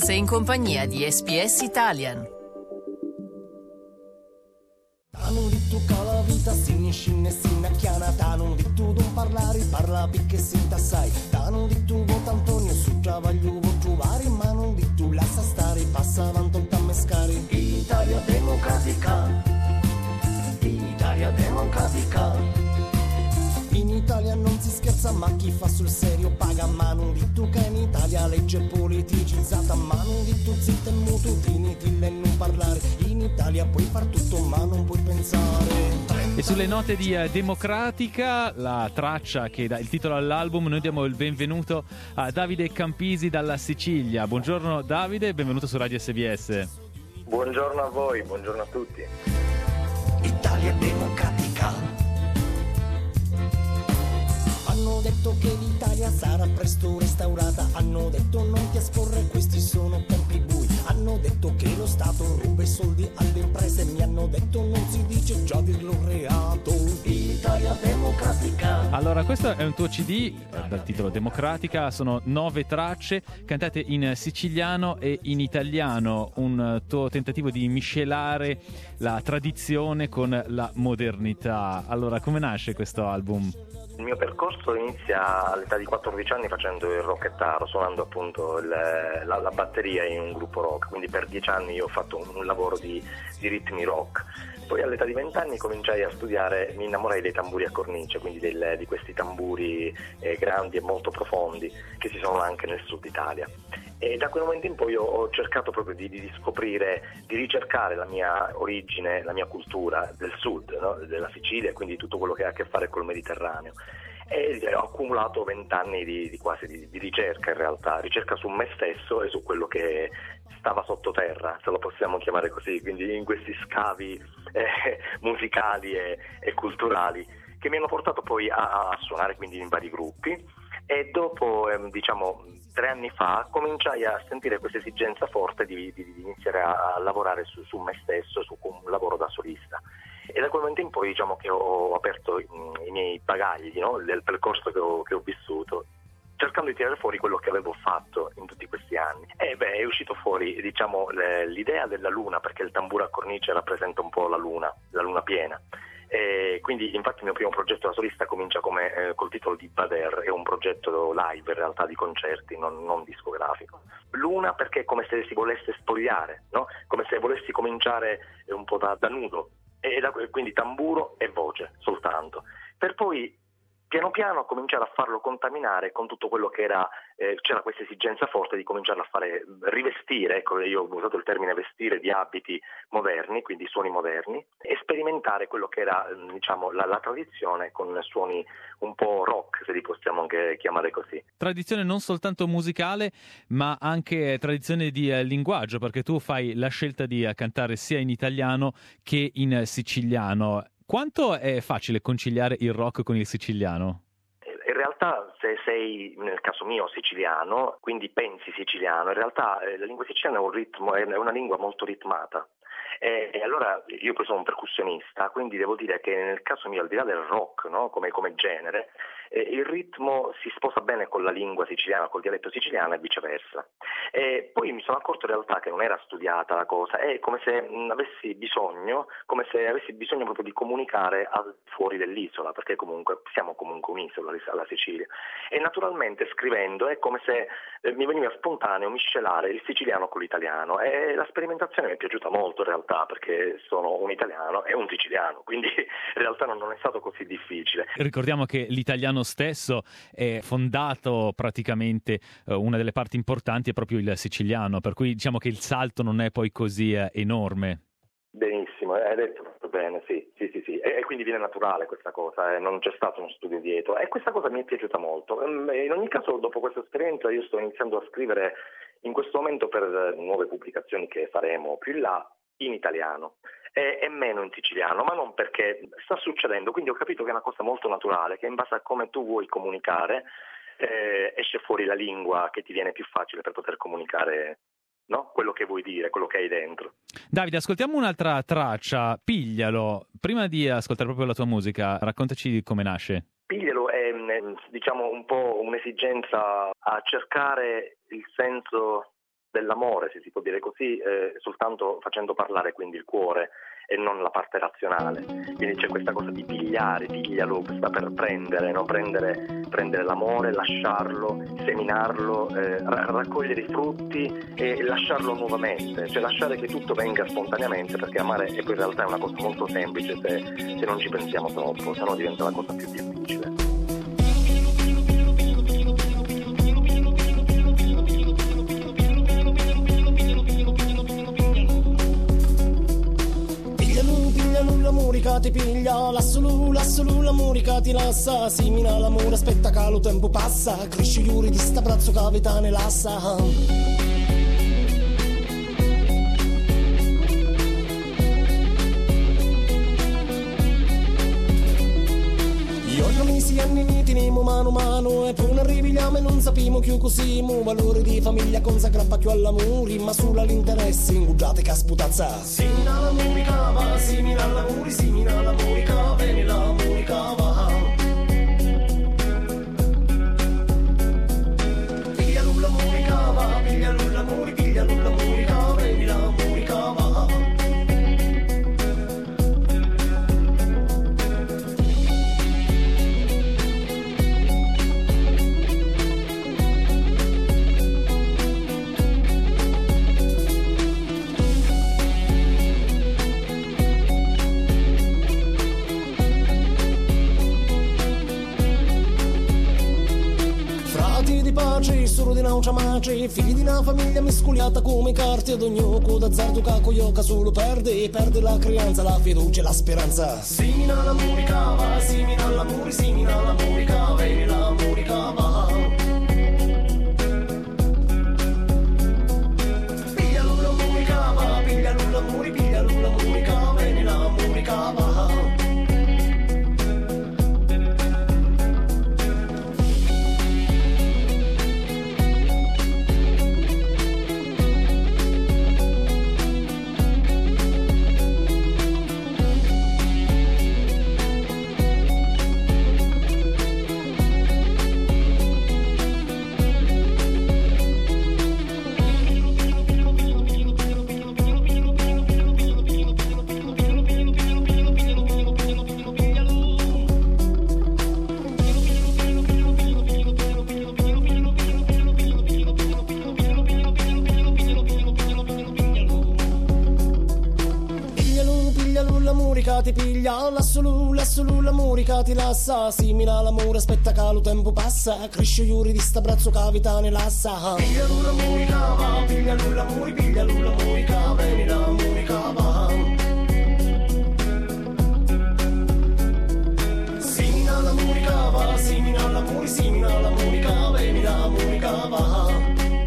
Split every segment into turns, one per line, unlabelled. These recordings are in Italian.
Sei in compagnia di SPS Italian.
Non di tu che la vita si scende si chiana, non di tu non parlare, parla perché si tassai, non di tu vota Antonio su travaglio vuoi trovare, ma non di tu lascia stare, passa avanti un tammescare. Italia democratica, Italia democratica. In Italia non si scherza, ma chi fa sul serio paga. Ma non di tu che in Italia legge politicizzata, ma non di tu zitto e muto, tinitille e non parlare. In Italia puoi far tutto ma non puoi pensare.
E sulle note di Democratica, la traccia che dà il titolo all'album, noi diamo il benvenuto a Davide Campisi dalla Sicilia. Buongiorno Davide, benvenuto su Radio SBS.
Buongiorno a voi, buongiorno a tutti.
Italia democratica. Hanno detto che l'Italia sarà presto restaurata, hanno detto non ti esporre, questi sono tempi bui, hanno detto che lo Stato ruba i soldi alle imprese, mi hanno detto non si dice già dirlo reato. Italia democratica.
Allora, questo è un tuo CD dal titolo Democratica, sono 9 tracce cantate in siciliano e in italiano, un tuo tentativo di miscelare la tradizione con la modernità. Allora, come nasce questo album?
Il mio percorso inizia all'età di 14 anni facendo il rockettaro, suonando appunto la batteria in un gruppo rock, quindi per 10 anni io ho fatto un lavoro di ritmi rock. Poi all'età di 20 anni cominciai a studiare, mi innamorai dei tamburi a cornice, quindi di questi tamburi grandi e molto profondi che ci sono anche nel sud Italia. E da quel momento in poi ho cercato proprio di scoprire, di ricercare la mia origine, la mia cultura del sud, no? Della Sicilia, quindi tutto quello che ha a che fare col Mediterraneo. E ho accumulato 20 anni di ricerca, in realtà, ricerca su me stesso e su quello che stava sottoterra, se lo possiamo chiamare così, quindi in questi scavi musicali e culturali che mi hanno portato poi a suonare quindi in vari gruppi. E dopo 3 anni fa cominciai a sentire questa esigenza forte di iniziare a lavorare su me stesso, su un lavoro da solista. E da quel momento in poi che ho aperto i miei bagagli, no? Del percorso che ho vissuto, cercando di tirare fuori quello che avevo fatto in tutti questi anni. E è uscito fuori l'idea della luna, perché il tamburo a cornice rappresenta un po' la luna piena. E quindi infatti il mio primo progetto da solista comincia col titolo di Bader, è un progetto live in realtà di concerti, non discografico. Luna perché è come se si volesse spogliare, no? Come se volessi cominciare un po' da nudo, quindi tamburo e voce soltanto, per poi piano piano cominciare a farlo contaminare con tutto quello che era, c'era questa esigenza forte di cominciarlo a fare rivestire, ecco, io ho usato il termine vestire, di abiti moderni, quindi suoni moderni, e sperimentare quello che era la tradizione con suoni un po' rock, se li possiamo anche chiamare così.
Tradizione non soltanto musicale, ma anche tradizione di linguaggio, perché tu fai la scelta di cantare sia in italiano che in siciliano. Quanto è facile conciliare il rock con il siciliano?
In realtà se sei, nel caso mio, siciliano, quindi pensi siciliano, in realtà la lingua siciliana è una lingua molto ritmata. E allora io poi sono un percussionista, quindi devo dire che nel caso mio, al di là del rock, no, come genere, il ritmo si sposa bene con la lingua siciliana, col dialetto siciliano e viceversa. E poi mi sono accorto in realtà che non era studiata la cosa, è come se avessi bisogno proprio di comunicare al fuori dell'isola, perché siamo comunque un'isola, la Sicilia. E naturalmente scrivendo è come se mi veniva spontaneo miscelare il siciliano con l'italiano, e la sperimentazione mi è piaciuta molto in realtà, perché sono un italiano e un siciliano, quindi in realtà non è stato così difficile.
Ricordiamo che l'italiano stesso è fondato praticamente, una delle parti importanti è proprio il siciliano, per cui diciamo che il salto non è poi così enorme.
Benissimo, hai detto proprio bene, sì. E quindi viene naturale questa cosa, non c'è stato uno studio dietro, e questa cosa mi è piaciuta molto. In ogni caso, dopo questa esperienza io sto iniziando a scrivere in questo momento per nuove pubblicazioni che faremo più in là in italiano e meno in siciliano, ma non perché sta succedendo, quindi ho capito che è una cosa molto naturale, che in base a come tu vuoi comunicare esce fuori la lingua che ti viene più facile per poter comunicare, no? Quello che vuoi dire, quello che hai dentro.
Davide, ascoltiamo un'altra traccia, Piglialo. Prima di ascoltare proprio la tua musica, raccontaci come nasce.
Piglialo è un po' un'esigenza a cercare il senso dell'amore, se si può dire così, soltanto facendo parlare quindi il cuore e non la parte razionale. Quindi c'è questa cosa di pigliare, piglialo, questa per prendere, no? Prendere l'amore, lasciarlo, seminarlo, raccogliere i frutti e lasciarlo nuovamente, cioè lasciare che tutto venga spontaneamente, perché amare è poi in realtà è una cosa molto semplice se non ci pensiamo troppo, se no diventa la cosa più difficile.
Ti piglia, l'assolu, la murica ti lassa, simina l'amore, aspetta che lo tempo passa, cresci iuri di sta brazzo che vita ne lassa. Mesi anni teniamo mano a mano e poi non arriviamo e non sappiamo più così mu valore di famiglia consacra più all'amore ma sulla l'interesse inguggiate che sputazza simina la murica va simina l'amore simina la murica vieni la murica va piglia la murica va piglia l'amore piglia la murica vieni la murica va. Solo di una mace, figli di una famiglia mescoliata come carte ad ognuno d'azzardo caco ioca solo perde la creanza, la fiducia e la speranza. Simina la murica va, simina l'amore, simina la murica, vieni la murica va. Piglialo la murica va, piglialo l'amore, piglialo la murica, vieni la murica va. Ti piglia, l'assolu, la murica ti lassa, simila l'amore, aspetta che lo tempo passa, cresce iuri di sta brazzo che vita ne lassa. Piglialo la murica va, piglialo l'amore, piglialo la murica, vieni la murica va. Simina la murica va, simina l'amore, simina la murica, vieni la murica va.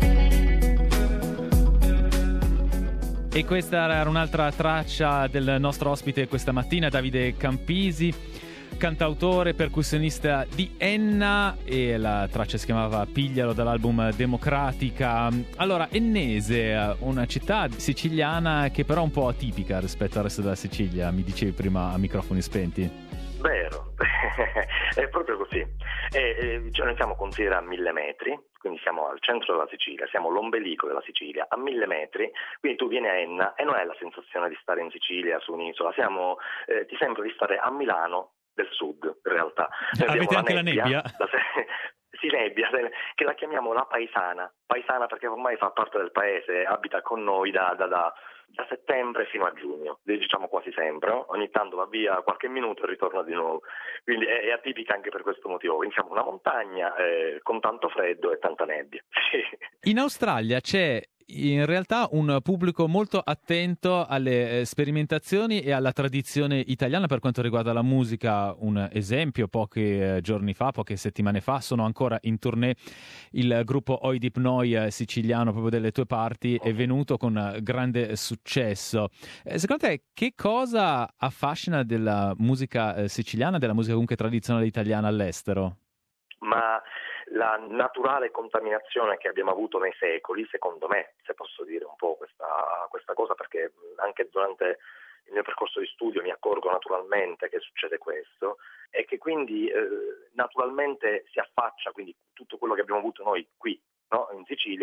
E questa era un'altra traccia del nostro ospite questa mattina, Davide Campisi, cantautore, percussionista di Enna, e la traccia si chiamava Piglialo dall'album Democratica. Allora, Ennese, una città siciliana che però è un po' atipica rispetto al resto della Sicilia, mi dicevi prima a microfoni spenti.
Vero, è proprio così. Cioè noi siamo considerati a 1000 metri, quindi siamo al centro della Sicilia, siamo l'ombelico della Sicilia, a 1000 metri, quindi tu vieni a Enna e non hai la sensazione di stare in Sicilia, su un'isola, ti sembra di stare a Milano del sud, in realtà.
Avete anche la nebbia?
Sì, nebbia, che la chiamiamo la paesana perché ormai fa parte del paese, abita con noi da settembre fino a giugno, diciamo quasi sempre, no? Ogni tanto va via qualche minuto e ritorna di nuovo, quindi è atipica anche per questo motivo, quindi siamo una montagna con tanto freddo e tanta nebbia.
In Australia c'è in realtà un pubblico molto attento alle sperimentazioni e alla tradizione italiana per quanto riguarda la musica. Un esempio, poche settimane fa, sono ancora in tournée il gruppo Oidip Noi siciliano, proprio delle tue parti, è venuto con grande successo. Secondo te che cosa affascina della musica siciliana, della musica comunque tradizionale italiana all'estero?
Ma la naturale contaminazione che abbiamo avuto nei secoli, secondo me, se posso dire un po' questa cosa, perché anche durante il mio percorso di studio mi accorgo naturalmente che succede questo, e che quindi naturalmente si affaccia quindi tutto quello che abbiamo avuto noi qui, no? In Sicilia,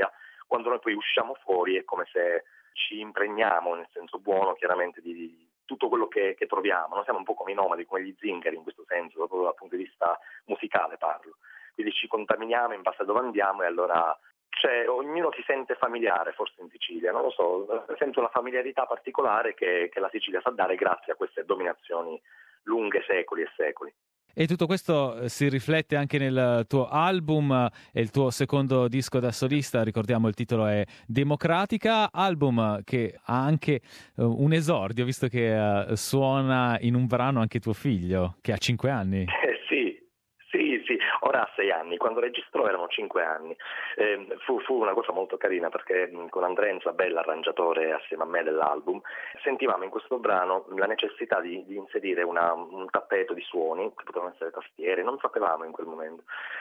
quando noi poi usciamo fuori è come se ci impregniamo, nel senso buono chiaramente, di tutto quello che troviamo. Noi siamo un po' come i nomadi, come gli zingari in questo senso, proprio dal punto di vista musicale parlo. Quindi ci contaminiamo in base a dove andiamo e allora ognuno si sente familiare, forse in Sicilia, non lo so, sento una familiarità particolare che la Sicilia sa dare grazie a queste dominazioni lunghe secoli e secoli.
E tutto questo si riflette anche nel tuo album e il tuo secondo disco da solista, ricordiamo il titolo è Democratica, album che ha anche un esordio, visto che suona in un brano anche tuo figlio, che ha 5 anni.
Sì, ora ha 6 anni, quando registrò erano 5 anni. Fu una cosa molto carina perché con Andrea Zabella, arrangiatore assieme a me dell'album, sentivamo in questo brano la necessità di inserire un tappeto di suoni, che potevano essere tastiere, non sapevamo in quel momento.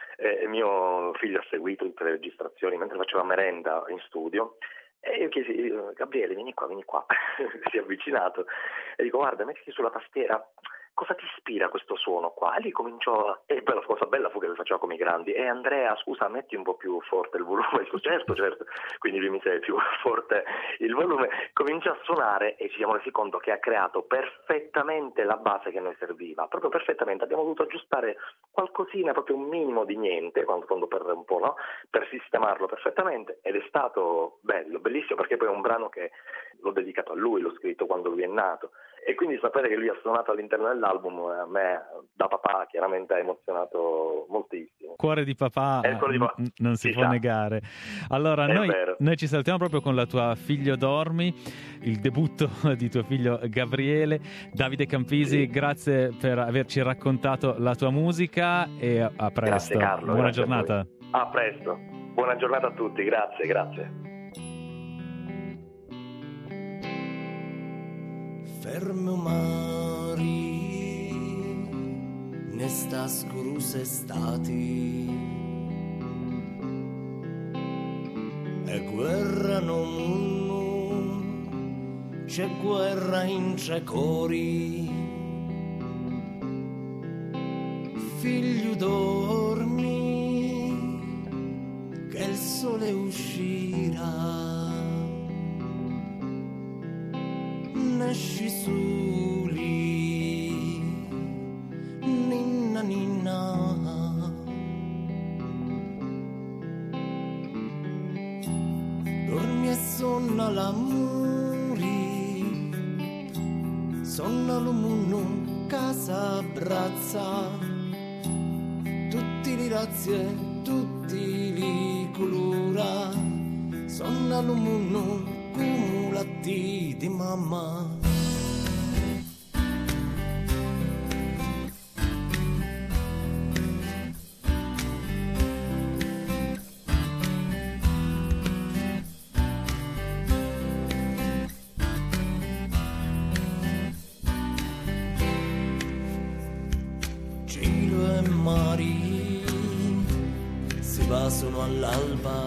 Mio figlio ha seguito tutte le registrazioni mentre faceva merenda in studio. E io chiesi, Gabriele, vieni qua. Si è avvicinato e dico, guarda, mettiti sulla tastiera, cosa ti ispira questo suono qua? E lì cominciò, e poi la cosa bella fu che lo faceva come i grandi, e Andrea, scusa, metti un po' più forte il volume. Dico, certo, quindi lui mi mise più forte il volume, cominciò a suonare e ci siamo resi conto che ha creato perfettamente la base che noi serviva, proprio perfettamente. Abbiamo dovuto aggiustare qualcosina, proprio un minimo di niente, quando per un po', no? Per sistemarlo perfettamente, ed è stato bellissimo, perché poi è un brano che l'ho dedicato a lui, l'ho scritto quando lui è nato, e quindi sapere che lui ha suonato all'interno dell'album a me, da papà, chiaramente ha emozionato moltissimo.
Cuore di papà, non si può negare. Allora noi ci salutiamo proprio con la tua Figlio dormi, il debutto di tuo figlio Gabriele. Davide Campisi, grazie per averci raccontato la tua musica e a presto.
Grazie Carlo.
Buona giornata.
A presto, buona giornata a tutti, grazie.
Fermo mari, nesta scuruse estati, e guerra no munno, c'è guerra in tre cori. Figlio dormi, che il sole uscirà. Nasci soli, ninna ninna, dormi e sonna l'amori, sonna l'umunno casa abbraccia, tutti li razzie, tutti li colora, sonna l'umunno cumulati di mamma. Cielo e mari si basano all'alba,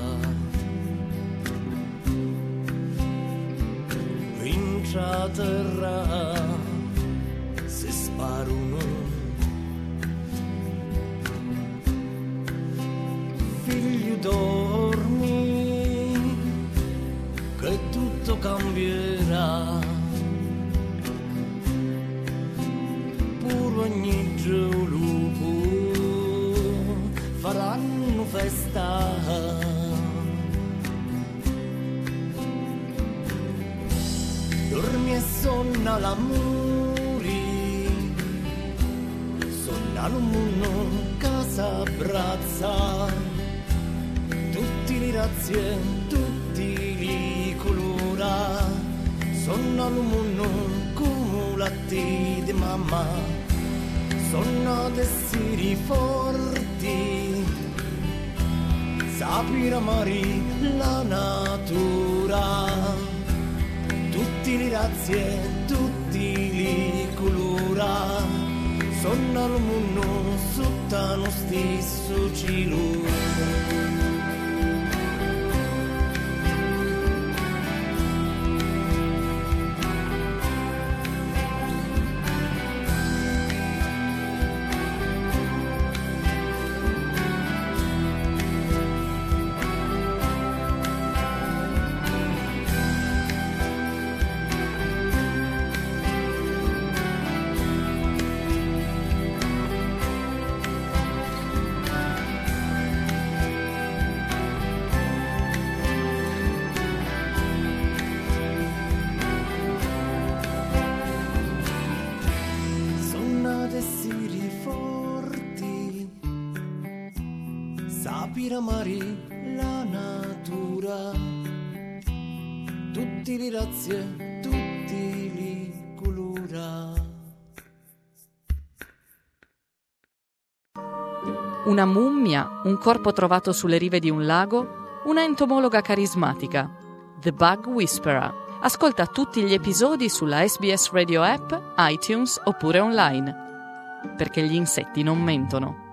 a terra si sparano, figlio dormi che tutto cambierà, pure ogni giorno faranno festa. Dormi e sonna l'amori, sonna l'umunno casa abbraccia, tutti li razzie, tutti li colora, sonna l'umunno cumulati di mamma, sonna d'esseri forti, sapere amare la natura. Tutti li razzie, tutti li colora, sono al mondo sotto lo stesso cielo. ramari, la natura, tutti li razzie, tutti li colora.
Una mummia, un corpo trovato sulle rive di un lago, una entomologa carismatica. The Bug Whisperer. Ascolta tutti gli episodi sulla SBS Radio App, iTunes oppure online. Perché gli insetti non mentono.